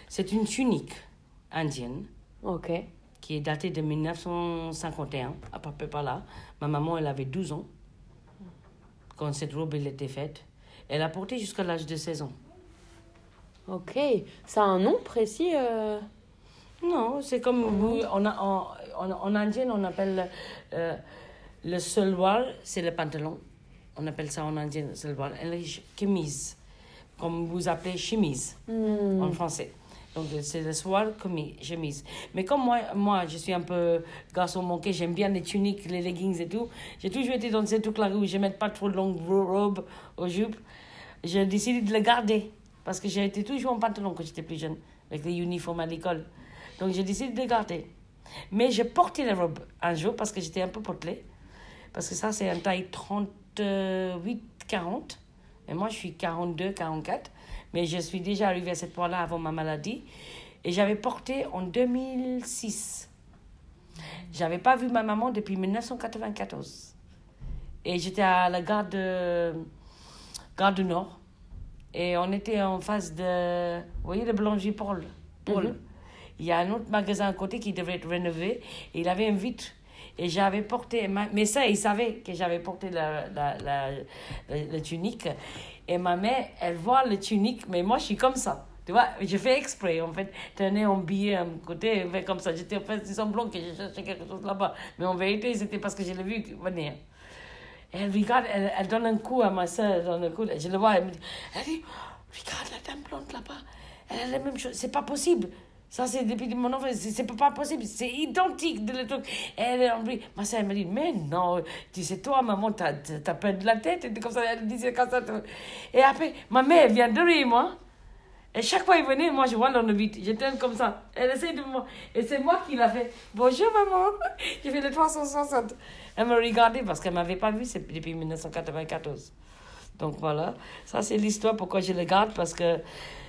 C'est une tunique indienne. Ok. Qui est datée de 1951, à peu près par là. Ma maman, elle avait 12 ans quand cette robe elle était faite. Elle a porté jusqu'à l'âge de 16 ans. Ok. Ça a un nom précis Non, c'est comme en indienne, on appelle le salwar, c'est le pantalon. On appelle ça en indienne salwar. Et la chemise, comme vous appelez chemise en français. Donc, c'est le soir chemise. Mais comme moi, je suis un peu garçon manqué, j'aime bien les tuniques, les leggings et tout. J'ai toujours été dans ces trucs-là où je ne mets pas trop de longues robes aux jupes. J'ai décidé de le garder parce que j'ai été toujours en pantalon quand j'étais plus jeune, avec les uniformes à l'école. Donc, j'ai décidé de le garder. Mais j'ai porté la robe un jour parce que j'étais un peu potelée. Parce que ça, c'est un taille 38-40. Et moi, je suis 42-44. Mais je suis déjà arrivée à cette point-là avant ma maladie. Et j'avais porté en 2006. J'avais pas vu ma maman depuis 1994. Et j'étais à la gare du Nord. Et on était en face de... Vous voyez, le boulanger Paul. Il y a un autre magasin à côté qui devait être rénové. Et il avait une vitre. Et j'avais porté... Mais ça, il savait que j'avais porté la tunique. Et ma mère, elle voit le tunique, mais moi, je suis comme ça. Tu vois, je fais exprès, en fait. Tenais un billet à mon côté, fait comme ça. J'étais en fait semblant que je cherchais quelque chose là-bas. Mais en vérité, c'était parce que je l'ai vu venir. Et elle regarde, elle donne un coup à ma soeur, je le vois, elle me dit, regarde la dame blonde là-bas. Elle a la même chose, c'est pas possible. Ça, c'est depuis mon enfance, c'est pas possible, c'est identique de le truc. Ma soeur, elle me dit, mais non, tu sais, toi, maman, t'as perdu la tête, et comme ça, elle disait comme ça. Et après, ma mère vient de rire, moi. Et chaque fois qu'elle venait, moi, je vois dans le vide, j'étais comme ça. Elle essaie de moi, et c'est moi qui l'a fait. Bonjour, maman. J'ai fait le 360. Elle me regardait parce qu'elle ne m'avait pas vu depuis 1994. Donc voilà, ça c'est l'histoire pourquoi je le garde, parce que